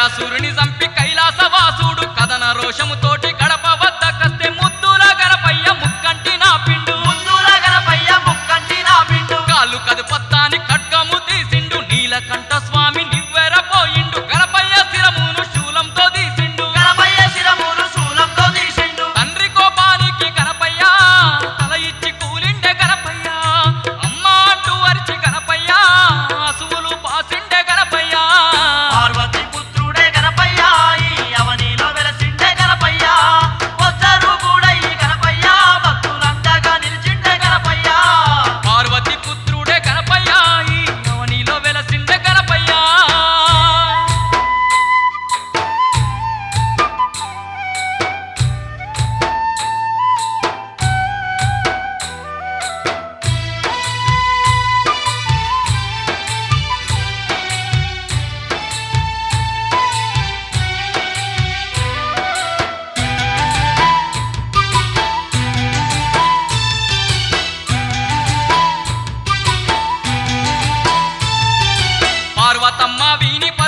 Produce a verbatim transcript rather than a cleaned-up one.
గజాసురుని చంపి కైలాసవాసుడు కథన రోషముతోటి గడప వద్ద కస్తే ముద్దుల గణపయ్య ముక్కంటి నా పిండు ముద్దుల గణపయ్య ముక్కంటి నా పిండు కాలు కదుపత్తాని ఖడ్గము తీసిండు నీలకంఠ స్వామి నివ్వెరపోయిండు గణపయ్య శిరమును శూలంతో తీసిండు గణపయ్య శిరమును శూలంతో తీసిండు తండ్రి కోపానికి గణపయ్య తల ఇచ్చి కూలిండే గణపయ్య అమ్మ అంటూ అరిచి గణపయ్య అసువులు పాసిండే గణపయ్య పార్వతి పుత్రుడే గణపయ్య ఈ అవనిలో వెలసిండే గణపయ్య వజ్జరు గూడై గణపయ్య భక్తులందగా నిలిచిండే గణపయ్య పార్వతి పుత్రుడే గణపయ్య ఈ అవనిలో వెలసిండే గణపయ్య పార్వతమ్మ వీని